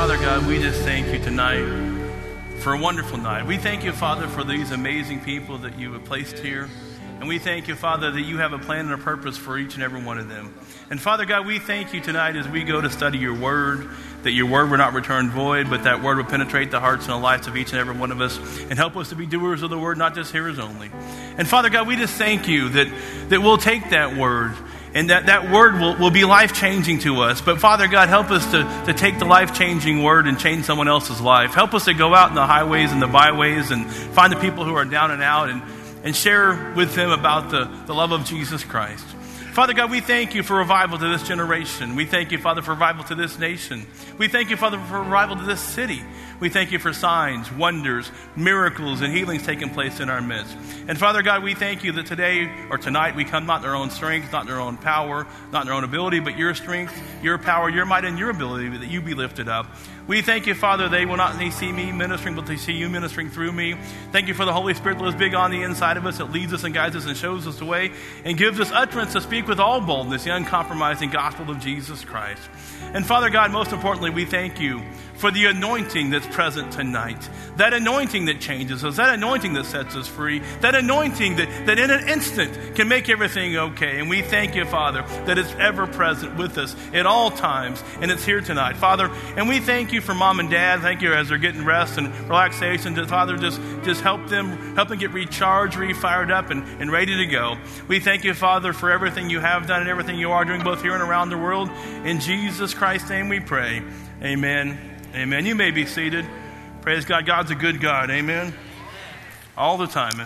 Father God, we just thank you tonight for a wonderful night. We thank you, Father, for these amazing people that you have placed here. And we thank you, Father, that you have a plan and a purpose for each and every one of them. And Father God, we thank you tonight as we go to study your word, that your word will not return void, but that word will penetrate the hearts and the lives of each and every one of us and help us to be doers of the word, not just hearers only. And Father God, we just thank you that we'll take that word and that word will be life-changing to us. But Father God, help us to take the life-changing word and change someone else's life. Help us to go out in the highways and the byways and find the people who are down and out and share with them about the love of Jesus Christ. Father God, we thank you for revival to this generation. We thank you, Father, for revival to this nation. We thank you, Father, for revival to this city. We thank you for signs, wonders, miracles, and healings taking place in our midst. And Father God, we thank you that today or tonight we come not in our own strength, not in our own power, not in our own ability, but your strength, your power, your might, and your ability that you be lifted up. We thank you, Father, they will not see me ministering, but they see you ministering through me. Thank you for the Holy Spirit that is big on the inside of us, that leads us and guides us and shows us the way and gives us utterance to speak with all boldness the uncompromising gospel of Jesus Christ. And Father God, most importantly, we thank you for the anointing that's present tonight. That anointing that changes us, that anointing that sets us free, that anointing that in an instant can make everything okay. And we thank you, Father, that it's ever present with us at all times, and it's here tonight, Father. And we thank you for Mom and Dad. Thank you as they're getting rest and relaxation. Father, just help them get recharged, refired up, and ready to go. We thank you, Father, for everything you have done and everything you are doing, both here and around the world. In Jesus Christ's name we pray. Amen. Amen. You may be seated. Praise God. God's a good God. Amen. All the time.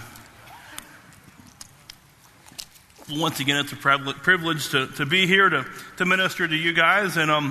Once again, it's a privilege to be here to minister to you guys. And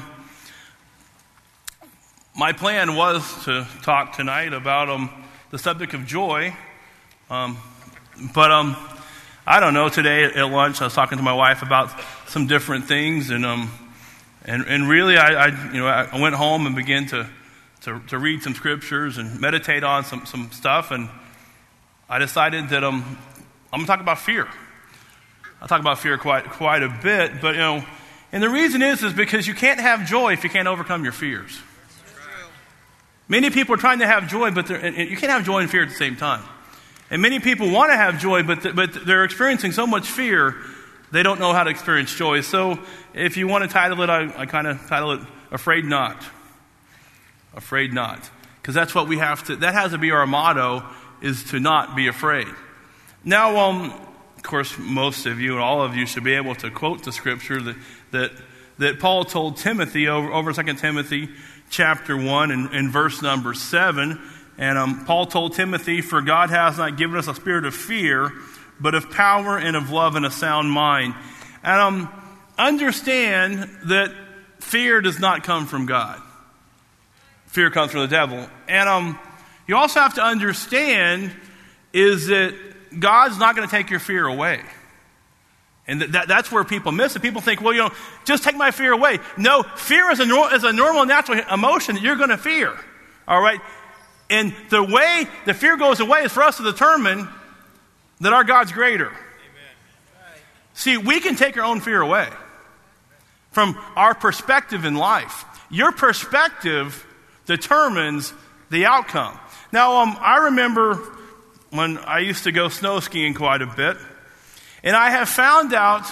my plan was to talk tonight about the subject of joy. But I don't know. Today at lunch, I was talking to my wife about some different things, and really, I went home and began to read some scriptures and meditate on some stuff, and I decided that I'm going to talk about fear. I talk about fear quite a bit, but and the reason is because you can't have joy if you can't overcome your fears. Many people are trying to have joy, but you can't have joy and fear at the same time. And many people want to have joy, but they're experiencing so much fear, they don't know how to experience joy. So if you want to title it, I kind of title it, Afraid Not. Afraid Not. Because that's what we have to, that has to be our motto, is to not be afraid. Now, of course, most of you and all of you should be able to quote the scripture that Paul told Timothy over 2 Timothy chapter 1 and verse number 7. And Paul told Timothy, "For God has not given us a spirit of fear, but of power and of love and a sound mind." And understand that fear does not come from God. Fear comes from the devil. And you also have to understand is that God's not going to take your fear away. And that's where people miss it. People think, well, just take my fear away. No, fear is a normal, natural emotion that you're going to fear. All right? And the way the fear goes away is for us to determine that our God's greater. Amen. See, we can take our own fear away from our perspective in life. Your perspective determines the outcome. Now, I remember when I used to go snow skiing quite a bit, and I have found out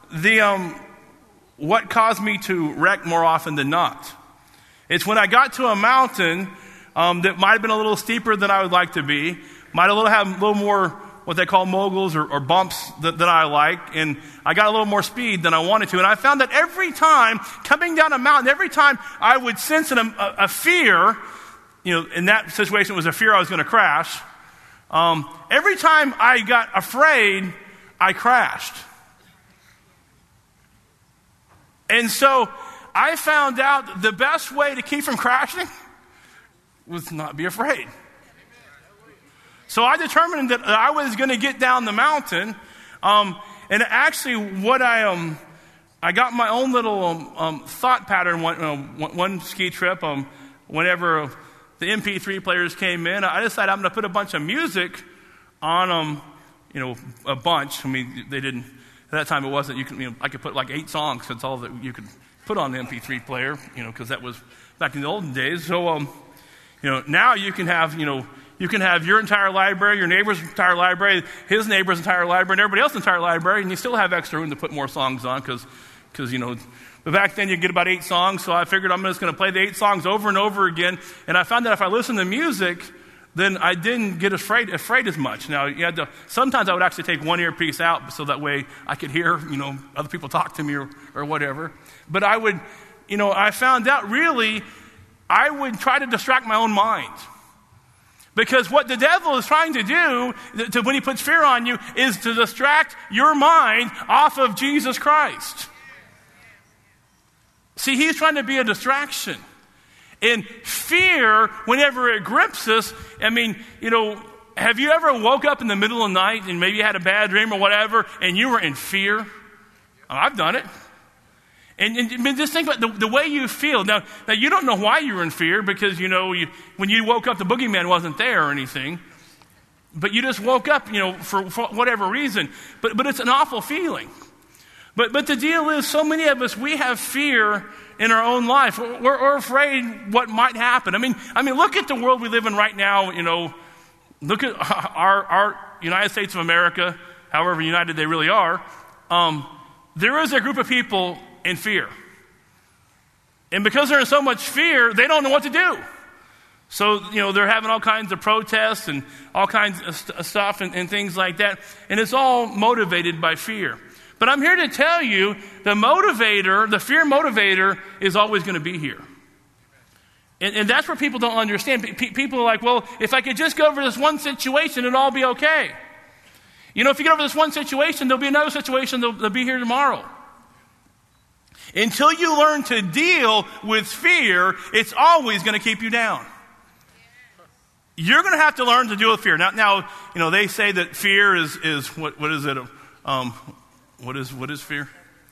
what caused me to wreck more often than not. It's when I got to a mountain that might have been a little steeper than I would like to be, might have a little more what they call moguls or bumps that I like, and I got a little more speed than I wanted to. And I found that every time coming down a mountain, every time I would sense a fear, in that situation it was a fear I was going to crash. Every time I got afraid, I crashed. And so I found out the best way to keep from crashing was not be afraid. So I determined that I was going to get down the mountain, and actually, what I got my own little thought pattern. One ski trip, whenever the MP3 players came in, I decided I'm going to put a bunch of music on a bunch. I mean, they didn't at that time. It wasn't. I could put like 8 songs. That's all that you could put on the MP3 player, because that was back in the olden days. So, now you can have, you can have your entire library, your neighbor's entire library, his neighbor's entire library, and everybody else's entire library, and you still have extra room to put more songs on because but back then you get about 8 songs, so I figured I'm just going to play the 8 songs over and over again, and I found that if I listened to music, then I didn't get afraid as much. Now, sometimes I would actually take one earpiece out so that way I could hear, other people talk to me or whatever. But I would, I found out really, I would try to distract my own mind. Because what the devil is trying to do when he puts fear on you is to distract your mind off of Jesus Christ. See, he's trying to be a distraction. And fear, whenever it grips us, have you ever woke up in the middle of the night and maybe you had a bad dream or whatever and you were in fear? I've done it. And just think about the way you feel. Now, you don't know why you were in fear because, when you woke up, the boogeyman wasn't there or anything. But you just woke up, for whatever reason. But it's an awful feeling. But the deal is, so many of us, we have fear in our own life. We're afraid what might happen. I mean, look at the world we live in right now. Look at our United States of America, however united they really are. There is a group of people in fear. And because they're in so much fear, they don't know what to do. So, they're having all kinds of protests and all kinds of stuff and things like that. And it's all motivated by fear. But I'm here to tell you, the fear motivator is always going to be here. And that's what people don't understand. People are like, well, if I could just go over this one situation, it'll all be okay. If you get over this one situation, there'll be another situation that'll be here tomorrow. Until you learn to deal with fear, it's always going to keep you down. You're going to have to learn to deal with fear. Now, they say that fear is what is it? What is fear?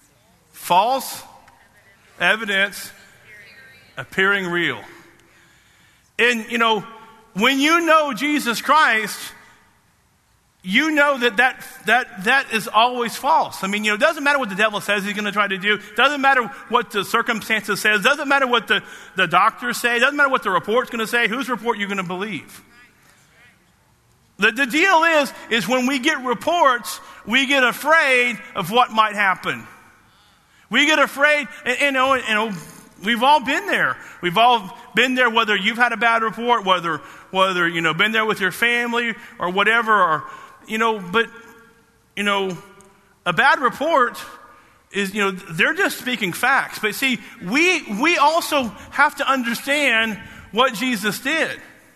False evidence appearing real. And, when you know Jesus Christ, you know that is always false. It doesn't matter what the devil says he's going to try to do. It doesn't matter what the circumstances says. It doesn't matter what the doctors say. It doesn't matter what the report's going to say. Whose report you're going to believe. The deal is when we get reports, we get afraid of what might happen. We get afraid, and we've all been there. We've all been there, whether you've had a bad report, whether been there with your family or whatever, but a bad report is, they're just speaking facts. But see, we also have to understand what Jesus did.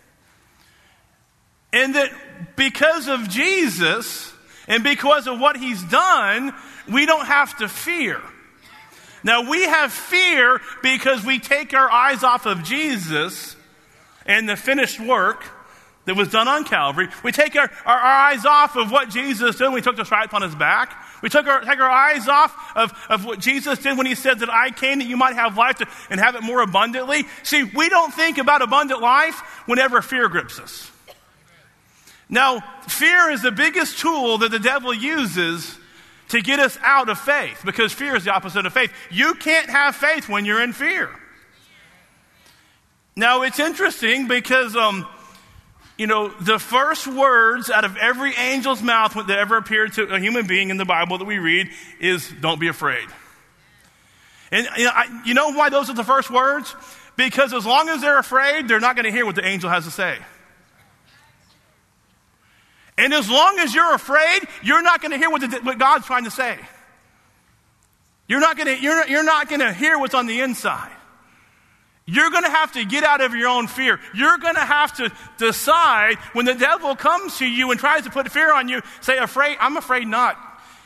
And that because of Jesus and because of what he's done, we don't have to fear. Now, we have fear because we take our eyes off of Jesus and the finished work that was done on Calvary. We take our eyes off of what Jesus did when he took the stripes on his back. We take our eyes off of what Jesus did when he said that I came that you might have life and have it more abundantly. See, we don't think about abundant life whenever fear grips us. Now, fear is the biggest tool that the devil uses to get us out of faith, because fear is the opposite of faith. You can't have faith when you're in fear. Now, it's interesting because, the first words out of every angel's mouth that ever appeared to a human being in the Bible that we read is, don't be afraid. And you know why those are the first words? Because as long as they're afraid, they're not going to hear what the angel has to say. And as long as you're afraid, you're not going to hear what God's trying to say. You're not going to hear what's on the inside. You're going to have to get out of your own fear. You're going to have to decide when the devil comes to you and tries to put fear on you, say, I'm afraid not.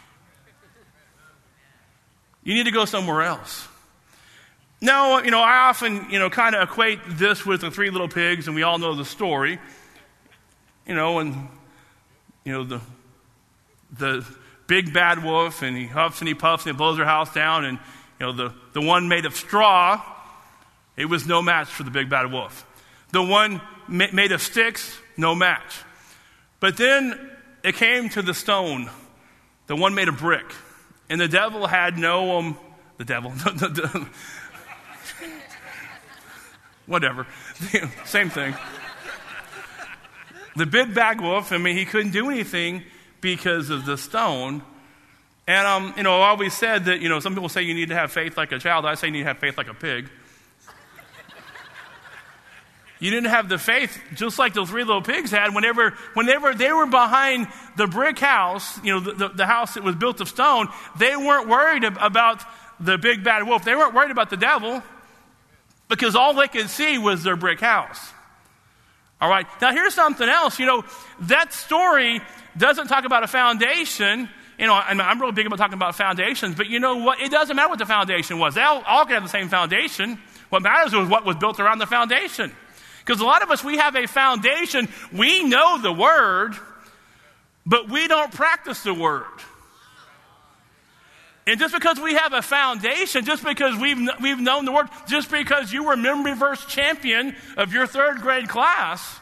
You need to go somewhere else. Now, I often, kind of equate this with the 3 little pigs, and we all know the story. The big bad wolf, and he huffs and he puffs and he blows her house down, and the one made of straw, it was no match for the big bad wolf. The one made of sticks, no match. But then it came to the stone, the one made of brick, and the devil had no the devil, whatever, same thing. The big bad wolf, I mean, he couldn't do anything because of the stone. And, I always said that, some people say you need to have faith like a child. I say you need to have faith like a pig. You didn't have the faith just like those three little pigs had. Whenever they were behind the brick house, the house that was built of stone, they weren't worried about the big bad wolf. They weren't worried about the devil because all they could see was their brick house. All right. Now here's something else. That story doesn't talk about a foundation. I'm really big about talking about foundations, but you know what? It doesn't matter what the foundation was. They all could have the same foundation. What matters was what was built around the foundation. Because a lot of us, we have a foundation. We know the word, but we don't practice the word. And just because we have a foundation, just because we've known the word, just because you were memory verse champion of your third grade class,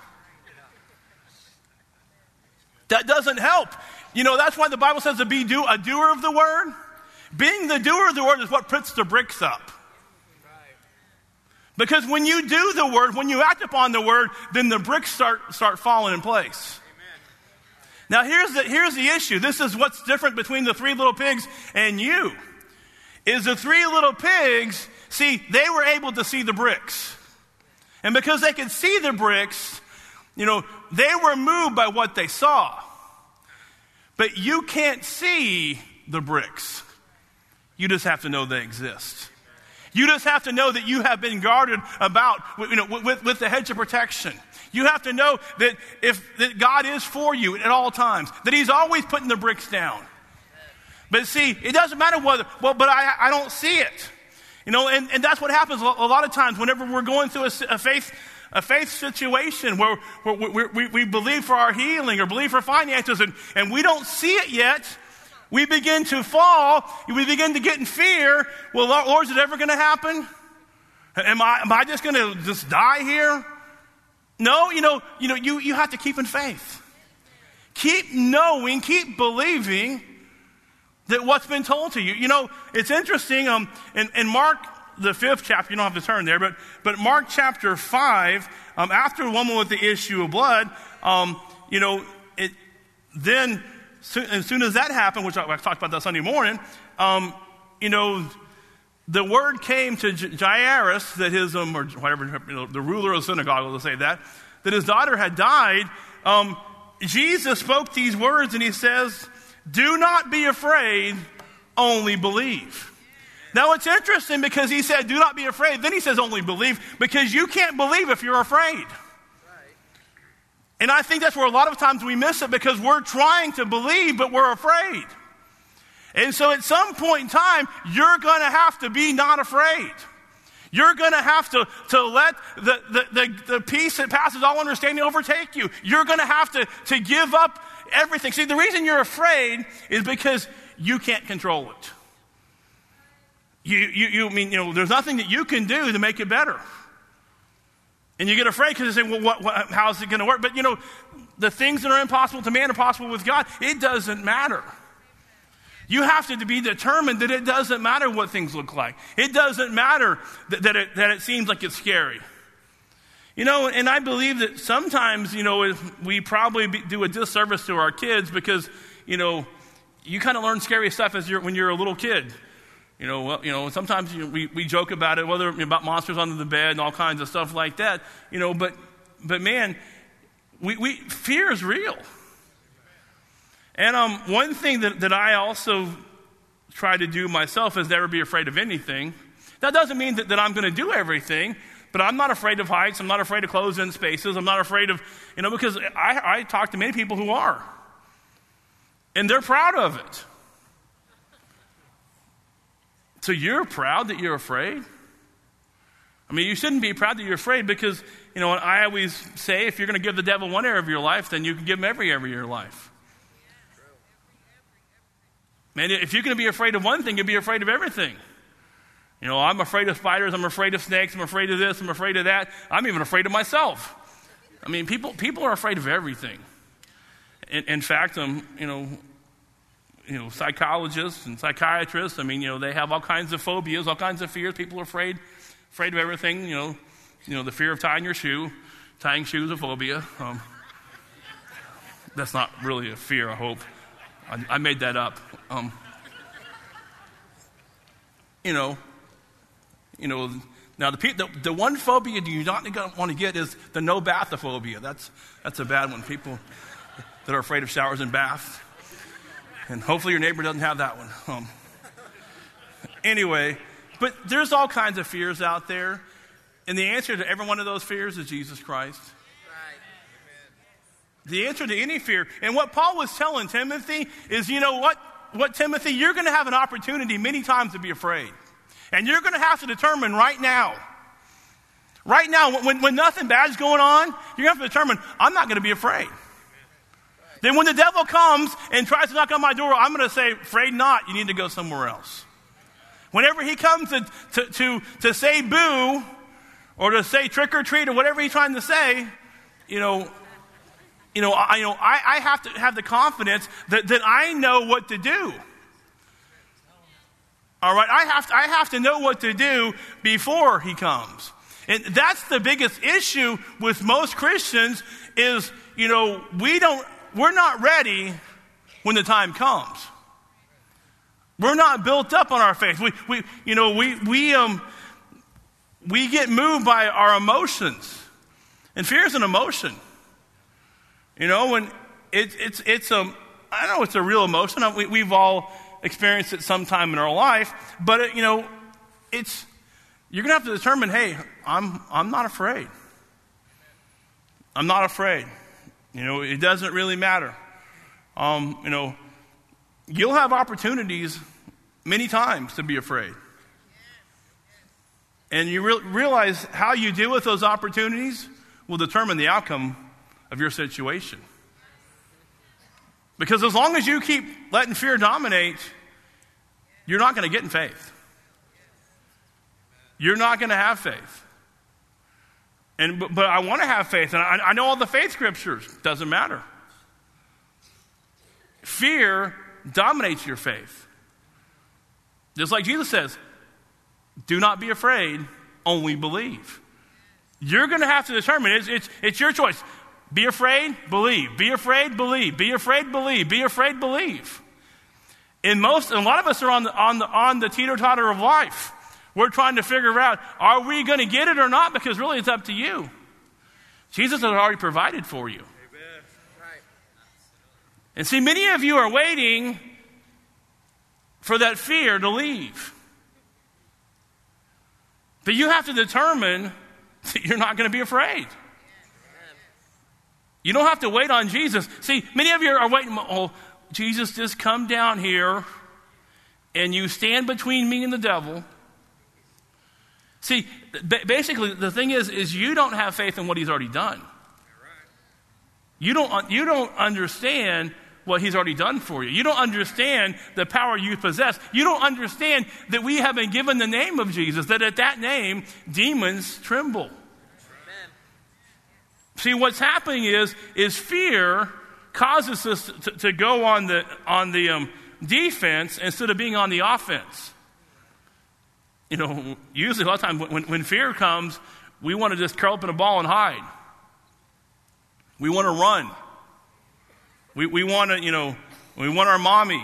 that doesn't help. That's why the Bible says to be a doer of the word. Being the doer of the word is what puts the bricks up. Because when you do the word, when you act upon the word, then the bricks start falling in place. Now here's the issue. This is what's different between the three little pigs and you. Is the three little pigs, see, they were able to see the bricks. And because they could see the bricks, they were moved by what they saw. But you can't see the bricks. You just have to know they exist. You just have to know that you have been guarded about, with the hedge of protection. You have to know that God is for you at all times, that He's always putting the bricks down. But see, it doesn't matter but I don't see it. And that's what happens a lot of times whenever we're going through a faith situation where we believe for our healing or believe for finances and we don't see it yet. We begin to fall. We begin to get in fear. Well, Lord, is it ever going to happen? Am I just going to just die here? No, you have to keep in faith. Keep knowing, keep believing that what's been told to you. It's interesting. In Mark, the 5th chapter, you don't have to turn there, but Mark chapter 5, after the woman with the issue of blood, as soon as that happened, which I talked about that Sunday morning, the word came to Jairus that his, or whatever, the ruler of the synagogue, will say that his daughter had died. Jesus spoke these words and he says, "Do not be afraid, only believe." Now it's interesting because he said, "Do not be afraid." Then he says, "Only believe," because you can't believe if you're afraid. And I think that's where a lot of times we miss it because we're trying to believe, but we're afraid. And so at some point in time, you're going to have to be not afraid. You're going to have to let the peace that passes all understanding overtake you. You're going to have to give up everything. See, the reason you're afraid is because you can't control it. There's nothing that you can do to make it better. And you get afraid because you say, well, how is it going to work? But, the things that are impossible to man are possible with God. It doesn't matter. You have to be determined that it doesn't matter what things look like. It doesn't matter that it seems like it's scary. And I believe that sometimes, we probably do a disservice to our kids because, you kind of learn scary stuff when you're a little kid. Sometimes we joke about it, whether about monsters under the bed and all kinds of stuff like that. But man, fear is real. And one thing that I also try to do myself is never be afraid of anything. That doesn't mean that I'm going to do everything, but I'm not afraid of heights. I'm not afraid of closed-in spaces. I'm not afraid of, because I talk to many people who are, and they're proud of it. So you're proud that you're afraid? I mean, you shouldn't be proud that you're afraid because, I always say if you're going to give the devil one area of your life, then you can give him every area of your life. Man, if you're going to be afraid of one thing, you'll be afraid of everything. I'm afraid of spiders. I'm afraid of snakes. I'm afraid of this. I'm afraid of that. I'm even afraid of myself. I mean, people are afraid of everything. In fact, psychologists and psychiatrists. I mean, they have all kinds of phobias, all kinds of fears. People are afraid of everything. The fear of tying your shoe. Tying shoes is a phobia. That's not really a fear, I hope. I made that up. Now the one phobia you not want to get is the no bathophobia. That's a bad one. People that are afraid of showers and baths. And hopefully your neighbor doesn't have that one. Anyway, but there's all kinds of fears out there. And the answer to every one of those fears is Jesus Christ. The answer to any fear. And what Paul was telling Timothy is, what Timothy, you're going to have an opportunity many times to be afraid. And you're going to have to determine right now, when nothing bad is going on, you're going to have to determine, I'm not going to be afraid. Then when the devil comes and tries to knock on my door, I'm going to say, afraid not, you need to go somewhere else. Whenever he comes to say boo, or to say trick or treat, or whatever he's trying to say, I have to have the confidence that I know what to do. All right, I have to know what to do before he comes. And that's the biggest issue with most Christians is, we're not ready when the time comes. We're not built up on our faith. We get moved by our emotions. And fear is an emotion. When it's a real emotion. We've all experienced it sometime in our life, but you're going to have to determine, hey, I'm not afraid. I'm not afraid. It doesn't really matter. You'll have opportunities many times to be afraid. And you realize how you deal with those opportunities will determine the outcome of your situation. Because as long as you keep letting fear dominate, you're not going to get in faith. You're not going to have faith. But I want to have faith, and I know all the faith scriptures. Doesn't matter. Fear dominates your faith. Just like Jesus says, do not be afraid, only believe. You're going to have to determine. It's your choice. Be afraid, believe. Be afraid, believe. Be afraid, believe. Be afraid, believe. And a lot of us are on the teeter-totter of life. We're trying to figure out, are we going to get it or not? Because really it's up to you. Jesus has already provided for you. Amen. Right. And see, many of you are waiting for that fear to leave. But you have to determine that you're not going to be afraid. You don't have to wait on Jesus. See, many of you are waiting, Jesus, just come down here and you stand between me and the devil. See, basically the thing is you don't have faith in what he's already done. You don't understand what he's already done for you. You don't understand the power you possess. You don't understand that we have been given the name of Jesus, that at that name, demons tremble. Amen. See, what's happening is fear causes us to go on the defense instead of being on the offense. Usually a lot of times when fear comes, we want to just curl up in a ball and hide. We want to run. We want to, we want our mommy.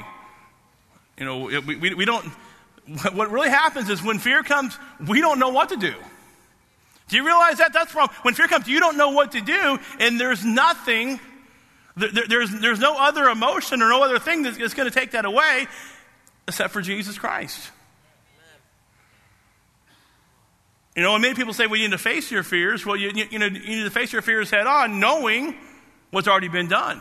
We don't. What really happens is when fear comes, we don't know what to do. Do you realize that? That's wrong. When fear comes, you don't know what to do, and there's nothing. There's no other emotion or no other thing that's going to take that away, except for Jesus Christ. And many people say, well, you need to face your fears. Well, you need to face your fears head on, knowing what's already been done.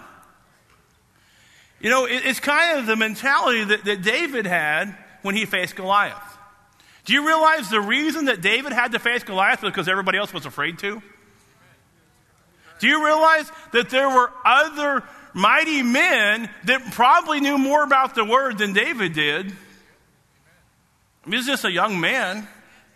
It's kind of the mentality that David had when he faced Goliath. Do you realize the reason that David had to face Goliath was because everybody else was afraid to? Do you realize that there were other mighty men that probably knew more about the word than David did? He was just a young man.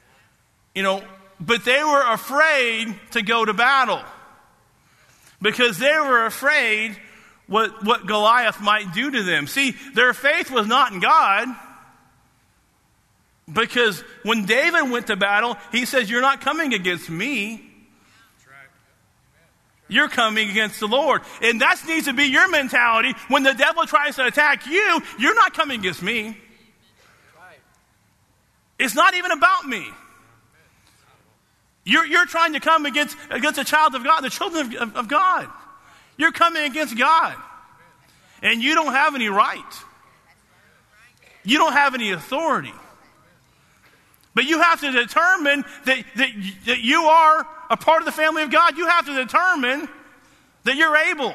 But they were afraid to go to battle because they were afraid what Goliath might do to them. See, their faith was not in God, because when David went to battle, he says, you're not coming against me. You're coming against the Lord. And that needs to be your mentality. When the devil tries to attack you, you're not coming against me. It's not even about me. You're trying to come against a child of God, the children of God. You're coming against God. And you don't have any right. You don't have any authority. But you have to determine that you are a part of the family of God. You have to determine that you're able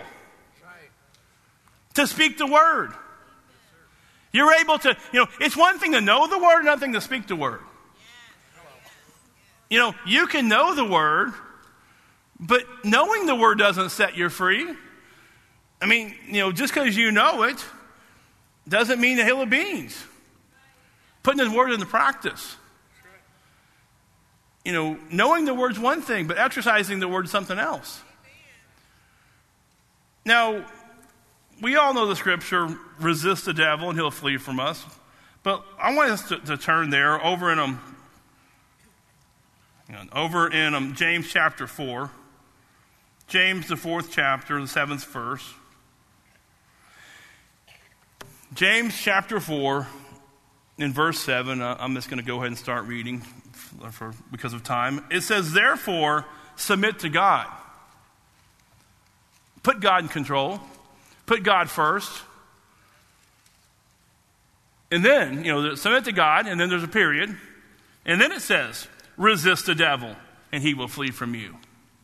to speak the word. You're able to, it's one thing to know the word, another thing to speak the word. You can know the word, but knowing the word doesn't set you free. I mean, just because you know it doesn't mean a hill of beans. Putting the word into practice. Knowing the word's one thing, but exercising the word's something else. Now, we all know the scripture, resist the devil and he'll flee from us. But I want us to turn there over in James chapter 4. James, the 4th chapter, the 7th verse. James chapter 4, in verse 7, I'm just going to go ahead and start reading because of time. It says, therefore, submit to God. Put God in control. Put God first. And then, submit to God, and then there's a period. And then it says, resist the devil, and he will flee from you.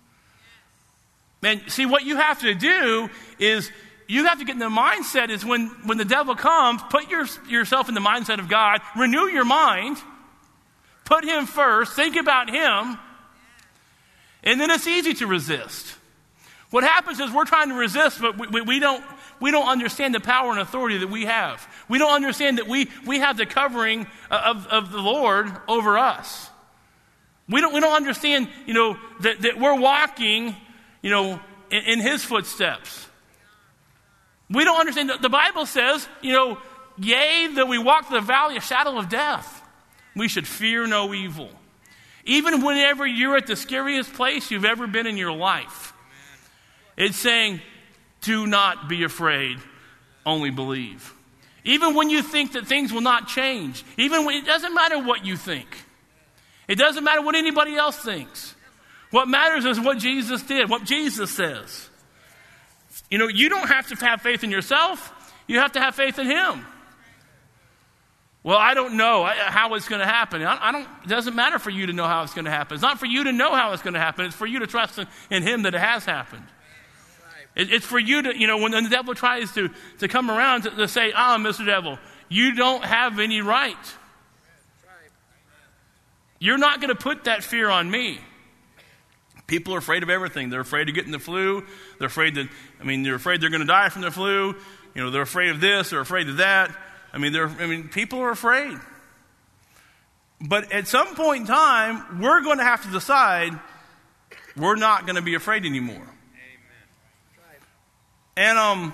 Man, see, what you have to do is you have to get in the mindset is when the devil comes, put yourself in the mindset of God, renew your mind, put him first, think about him, and then it's easy to resist. What happens is we're trying to resist, but we don't understand the power and authority that we have. We don't understand that we have the covering of the Lord over us. We don't understand, that we're walking, in his footsteps. We don't understand that the Bible says, yea, though we walk through the valley of shadow of death, we should fear no evil. Even whenever you're at the scariest place you've ever been in your life, it's saying, do not be afraid, only believe. Even when you think that things will not change, it doesn't matter what you think. It doesn't matter what anybody else thinks. What matters is what Jesus did, what Jesus says. You don't have to have faith in yourself. You have to have faith in him. Well, I don't know how it's going to happen. It doesn't matter for you to know how it's going to happen. It's not for you to know how it's going to happen. It's for you to trust in him that it has happened. It's for you to, when the devil tries to come around to say, Mr. Devil, you don't have any right. You're not going to put that fear on me. People are afraid of everything. They're afraid of getting the flu. They're afraid they're going to die from the flu. They're afraid of this. They're afraid of that. People are afraid. But at some point in time, we're going to have to decide we're not going to be afraid anymore. And,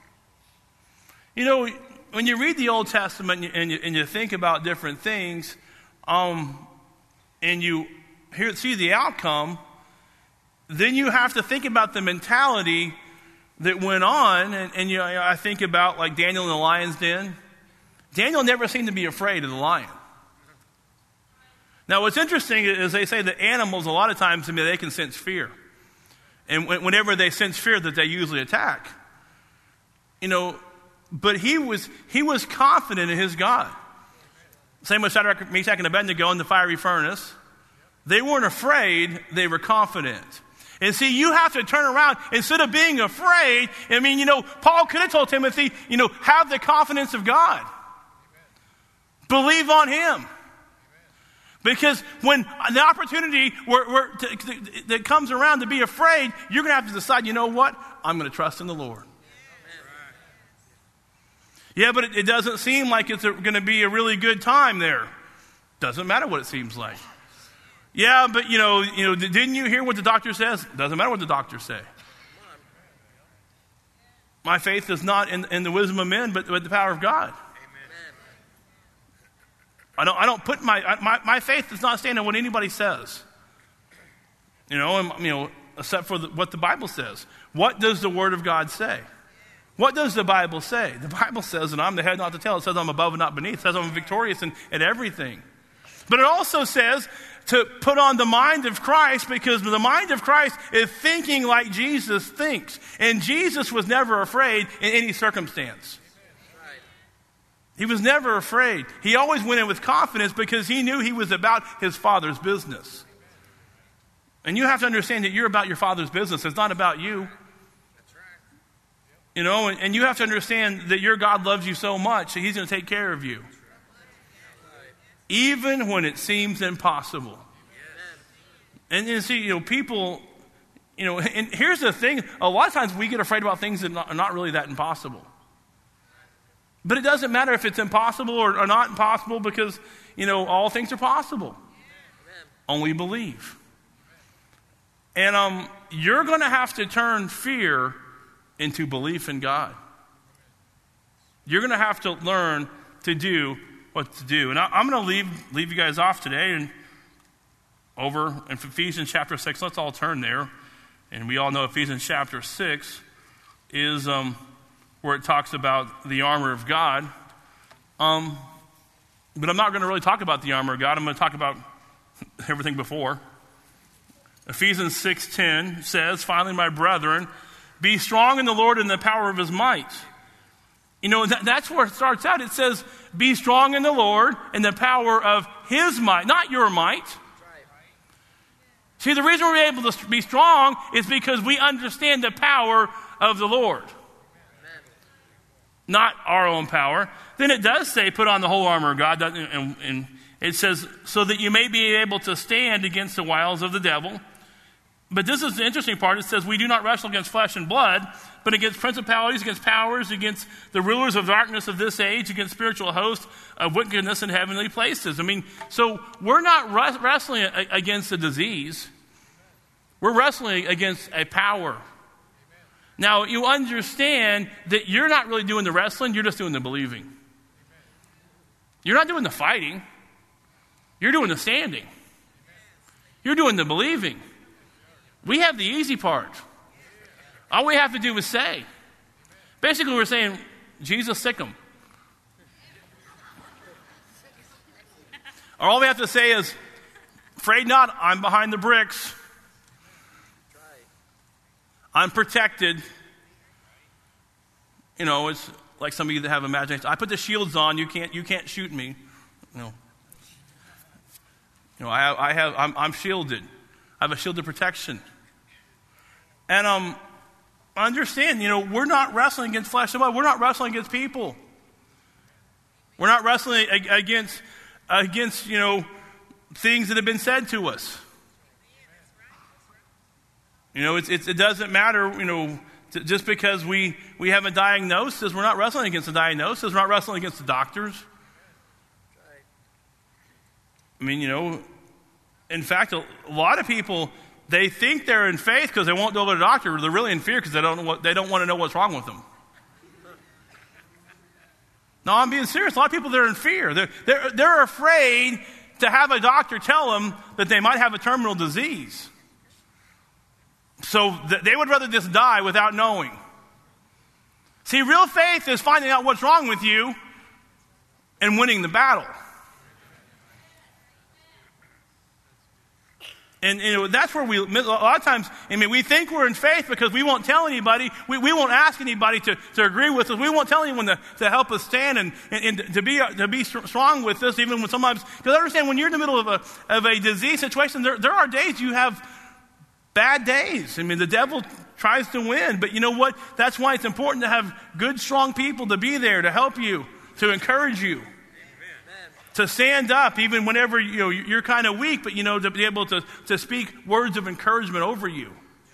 when you read the Old Testament and you think about different things, and you see the outcome, then you have to think about the mentality that went on. And I think about like Daniel in the lion's den. Daniel never seemed to be afraid of the lion. Now, what's interesting is they say that animals, a lot of times, they can sense fear. And whenever they sense fear, that they usually attack. But he was confident in his God. Same with Shadrach, Meshach, and Abednego in the fiery furnace. They weren't afraid, they were confident. And see, you have to turn around. Instead of being afraid, Paul could have told Timothy, have the confidence of God. Believe on him. Because when the opportunity that comes around to be afraid, you're going to have to decide, you know what? I'm going to trust in the Lord. Yeah, but it doesn't seem like it's going to be a really good time there. Doesn't matter what it seems like. Yeah, but didn't you hear what the doctor says? Doesn't matter what the doctors say. My faith is not in the wisdom of men, but the power of God. I don't put my faith does not stand on what anybody says. Except for what the Bible says. What does the Word of God say? What does the Bible say? The Bible says that I'm the head, not the tail. It says I'm above and not beneath. It says I'm victorious in everything. But it also says to put on the mind of Christ, because the mind of Christ is thinking like Jesus thinks. And Jesus was never afraid in any circumstance. He was never afraid. He always went in with confidence because he knew he was about his Father's business. And you have to understand that you're about your Father's business. It's not about you. And you have to understand that your God loves you so much that he's going to take care of you. Even when it seems impossible. And you see, people, and here's the thing. A lot of times we get afraid about things that are not really that impossible. But it doesn't matter if it's impossible or not impossible, because, all things are possible. Only believe. And you're going to have to turn fear into belief in God. You're going to have to learn to do what to do. And I'm going to leave you guys off today and over in Ephesians chapter 6. Let's all turn there. And we all know Ephesians chapter 6 is where it talks about the armor of God. But I'm not going to really talk about the armor of God. I'm going to talk about everything before. Ephesians 6:10 says, "Finally, my brethren, be strong in the Lord and the power of his might." That's where it starts out. It says, be strong in the Lord and the power of his might, not your might. See, the reason we're able to be strong is because we understand the power of the Lord. Not our own power. Then it does say, put on the whole armor of God. And it says, so that you may be able to stand against the wiles of the devil. But this is the interesting part. It says, we do not wrestle against flesh and blood, but against principalities, against powers, against the rulers of darkness of this age, against spiritual hosts of wickedness in heavenly places. So we're not wrestling against a disease. We're wrestling against a power. Now, you understand that you're not really doing the wrestling, you're just doing the believing. You're not doing the fighting. You're doing the standing. You're doing the believing. We have the easy part. All we have to do is say. Basically, we're saying, Jesus, sick him. Or all we have to say is, afraid not, I'm behind the bricks. I'm protected. It's like some of you that have imagination. I put the shields on, you can't shoot me. I'm shielded. I have a shield of protection. And understand, we're not wrestling against flesh and blood. We're not wrestling against people. We're not wrestling against things that have been said to us. It doesn't matter, just because we have a diagnosis. We're not wrestling against a diagnosis. We're not wrestling against the doctors. In fact, a lot of people, they think they're in faith because they won't go to the doctor. They're really in fear because they don't want to know what's wrong with them. No, I'm being serious. A lot of people, they're in fear. They're afraid to have a doctor tell them that they might have a terminal disease. So they would rather just die without knowing. See, real faith is finding out what's wrong with you and winning the battle. And that's where a lot of times, we think we're in faith because we won't tell anybody, we won't ask anybody to agree with us. We won't tell anyone to help us stand and to be strong with us, even when sometimes, because understand, when you're in the middle of a disease situation, there are days you have bad days. The devil tries to win, but you know what? That's why it's important to have good, strong people to be there to help you, to encourage you. To stand up even whenever you're kind of weak, but to be able to speak words of encouragement over you.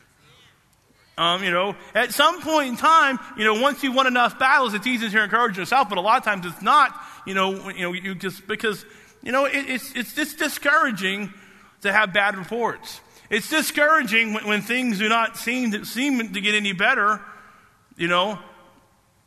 At some point in time, once you've won enough battles, it's easy to encourage yourself, but a lot of times it's not. You just because it's just discouraging to have bad reports. It's discouraging when things do not seem to get any better.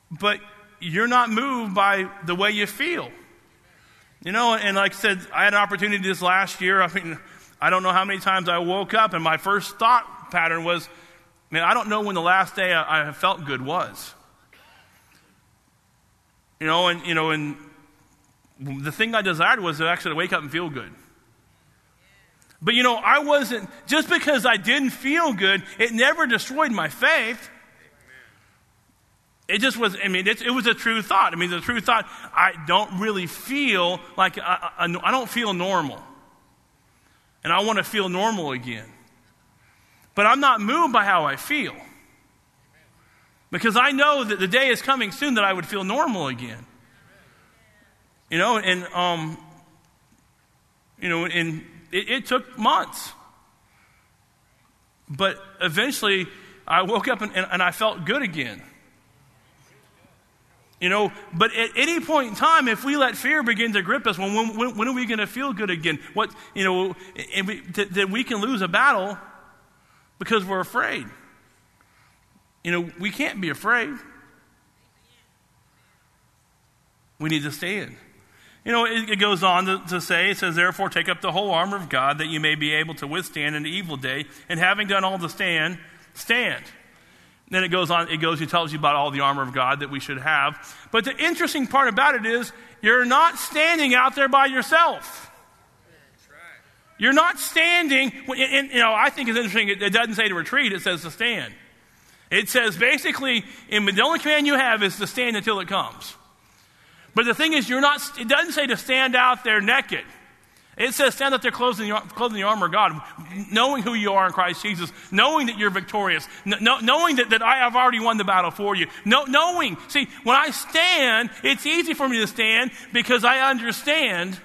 but you're not moved by the way you feel. You know, and like I said, I had an opportunity this last year. I mean, I don't know how many times I woke up and my first thought pattern was, man, I don't know when the last day I felt good was. And the thing I desired was to actually wake up and feel good. But I wasn't, just because I didn't feel good, it never destroyed my faith. It just was, it was a true thought. The true thought, I don't really feel like, I don't feel normal. And I want to feel normal again. But I'm not moved by how I feel. Because I know that the day is coming soon that I would feel normal again. And it took months. But eventually, I woke up and I felt good again. But at any point in time, if we let fear begin to grip us, when are we going to feel good again? That we can lose a battle because we're afraid. We can't be afraid. We need to stand. It goes on to say, it says, therefore take up the whole armor of God that you may be able to withstand in the evil day, and having done all to stand. Then it goes on, it tells you about all the armor of God that we should have. But the interesting part about it is, you're not standing out there by yourself. That's right. You're not standing, I think it's interesting, it doesn't say to retreat, it says to stand. It says basically, the only command you have is to stand until it comes. But the thing is, it doesn't say to stand out there naked. It says stand out there clothing the armor of God, knowing who you are in Christ Jesus, knowing that you're victorious, knowing that I have already won the battle for you. See, when I stand, it's easy for me to stand because I understand.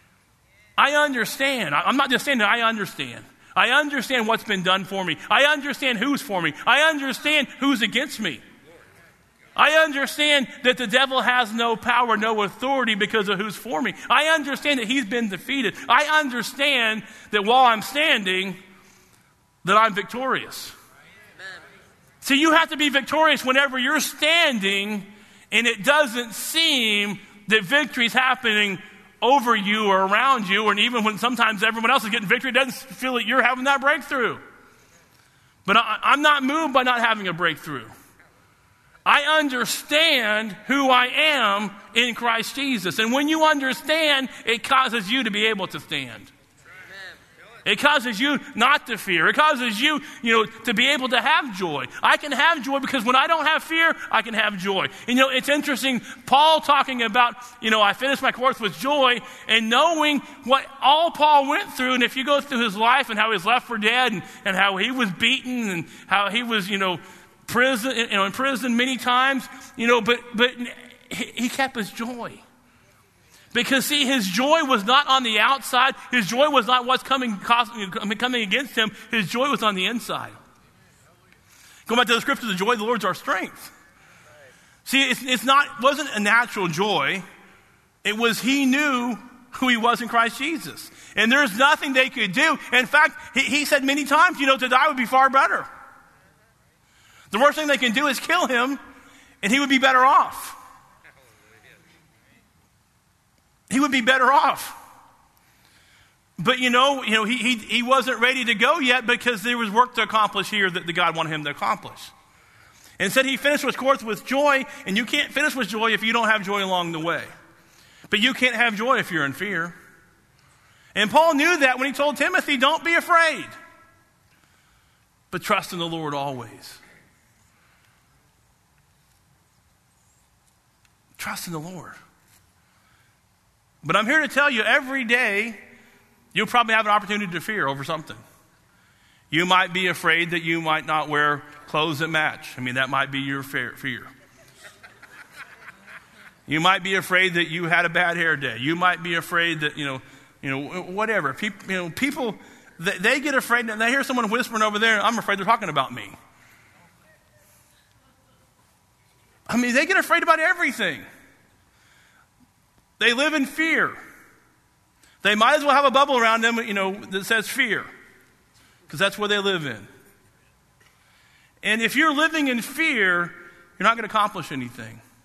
I'm not just standing, I understand. I understand what's been done for me. I understand who's for me. I understand who's against me. I understand that the devil has no power, no authority because of who's for me. I understand that he's been defeated. I understand that while I'm standing, that I'm victorious. Amen. See, you have to be victorious whenever you're standing and it doesn't seem that victory's happening over you or around you, and even when sometimes everyone else is getting victory, it doesn't feel that you're having that breakthrough. But I'm not moved by not having a breakthrough. I understand who I am in Christ Jesus. And when you understand, it causes you to be able to stand. It causes you not to fear. It causes you, to be able to have joy. I can have joy because when I don't have fear, I can have joy. And it's interesting, Paul talking about, I finished my course with joy, and knowing what all Paul went through, and if you go through his life and how he was left for dead, and how he was beaten, and how he was, in prison many times, but he kept his joy. Because see, his joy was not on the outside. His joy was not what's coming against him. His joy was on the inside. Going back to the scripture, the joy of the Lord is our strength. See, wasn't a natural joy. It was he knew who he was in Christ Jesus. And there's nothing they could do. In fact, he said many times, to die would be far better. The worst thing they can do is kill him, and he would be better off. He would be better off. But he wasn't ready to go yet because there was work to accomplish here that God wanted him to accomplish. And said he finished his course with joy, and you can't finish with joy if you don't have joy along the way. But you can't have joy if you're in fear. And Paul knew that when he told Timothy, don't be afraid, but trust in the Lord always. Trust in the Lord. But I'm here to tell you, every day, you'll probably have an opportunity to fear over something. You might be afraid that you might not wear clothes that match. That might be your fear. You might be afraid that you had a bad hair day. You might be afraid that, whatever. People, they get afraid, and they hear someone whispering over there, I'm afraid they're talking about me. They get afraid about everything. They live in fear. They might as well have a bubble around them, that says fear, because that's where they live in. And if you're living in fear, you're not going to accomplish anything.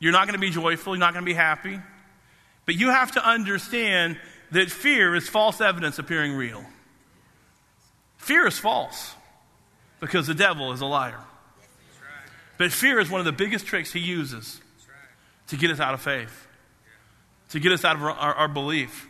You're not going to be joyful. You're not going to be happy. But you have to understand that fear is false evidence appearing real. Fear is false because the devil is a liar. But fear is one of the biggest tricks he uses to get us out of faith, to get us out of our belief,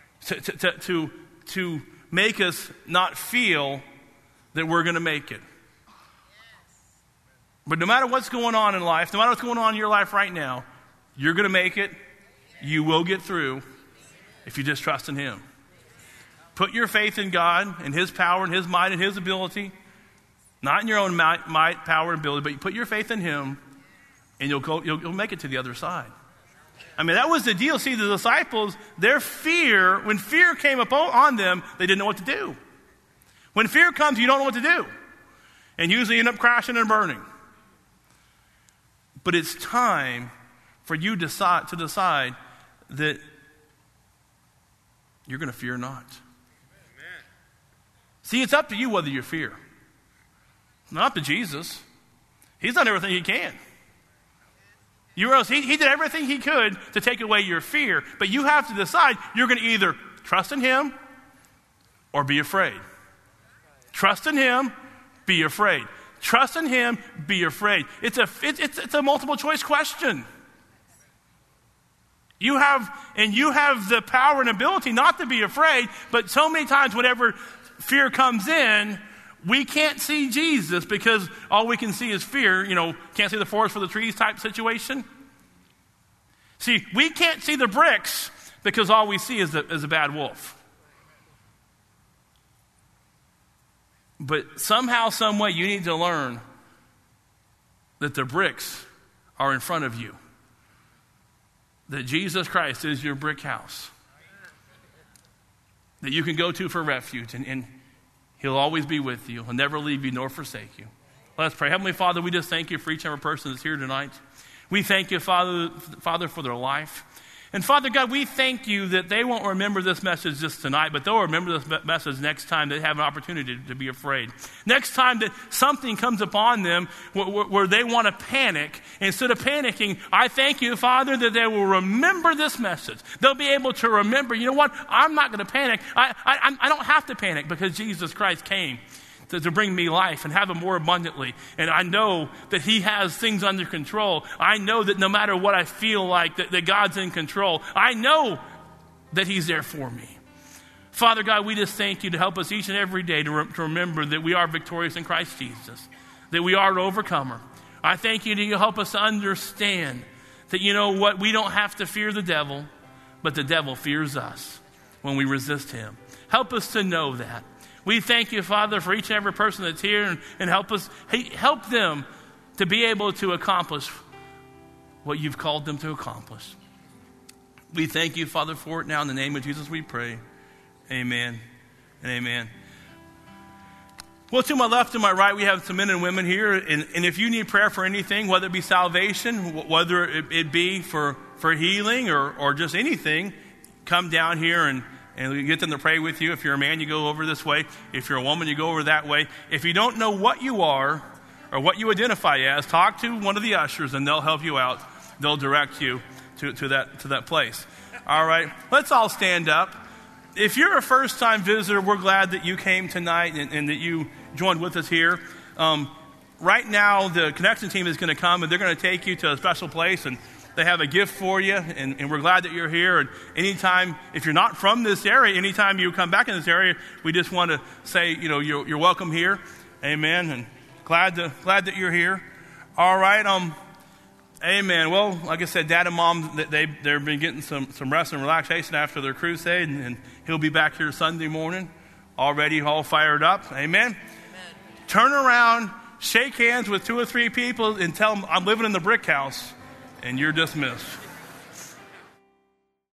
to make us not feel that we're going to make it. But no matter what's going on in life, no matter what's going on in your life right now, you're going to make it. You will get through if you just trust in Him. Put your faith in God and His power and His might and His ability. Not in your own might, power, and ability, but you put your faith in Him, and you'll make it to the other side. I mean, that was the deal. See, the disciples, their fear, when fear came on them, they didn't know what to do. When fear comes, you don't know what to do. And usually end up crashing and burning. But it's time for you to decide that you're going to fear not. Amen. See, it's up to you whether you fear. Not up to Jesus. He's done everything He can. He did everything He could to take away your fear. But you have to decide you're going to either trust in Him or be afraid. Trust in Him, be afraid. Trust in Him, be afraid. It's a multiple choice question. You have the power and ability not to be afraid, but so many times whenever fear comes in, we can't see Jesus because all we can see is fear. Can't see the forest for the trees type situation. See, we can't see the bricks because all we see is a bad wolf. But somehow, some way, you need to learn that the bricks are in front of you. That Jesus Christ is your brick house. That you can go to for refuge, and He'll always be with you. He'll never leave you nor forsake you. Let's pray. Heavenly Father, we just thank You for each and every person that's here tonight. We thank You, Father, for their life. And Father God, we thank You that they won't remember this message just tonight, but they'll remember this message next time they have an opportunity to be afraid. Next time that something comes upon them where they want to panic, instead of panicking, I thank You, Father, that they will remember this message. They'll be able to remember, you know what, I'm not going to panic. I don't have to panic because Jesus Christ came to bring me life and have it more abundantly. And I know that He has things under control. I know that no matter what I feel like, that God's in control. I know that He's there for me. Father God, we just thank You to help us each and every day to remember that we are victorious in Christ Jesus, that we are an overcomer. I thank You that You help us to understand that, you know what, we don't have to fear the devil, but the devil fears us when we resist him. Help us to know that. We thank You, Father, for each and every person that's here, and help them to be able to accomplish what You've called them to accomplish. We thank You, Father, for it now. In the name of Jesus we pray. Amen and amen. Well, to my left and my right, we have some men and women here. And if you need prayer for anything, whether it be salvation, whether it be for healing or just anything, come down here and we get them to pray with you. If you're a man, you go over this way. If you're a woman, you go over that way. If you don't know what you are or what you identify as, talk to one of the ushers and they'll help you out. They'll direct you to that place. All right, let's all stand up. If you're a first-time visitor, we're glad that you came tonight and that you joined with us here. Right now, the connection team is going to come and they're going to take you to a special place, and they have a gift for you, and we're glad that you're here. And anytime, if you're not from this area, anytime you come back in this area, we just want to say, you're welcome here. Amen. And glad that you're here. All right. Amen. Well, like I said, Dad and Mom, they've been getting some rest and relaxation after their crusade, and he'll be back here Sunday morning, already all fired up. Amen. Turn around, shake hands with 2 or 3 people, and tell them, I'm living in the brick house. And you're dismissed.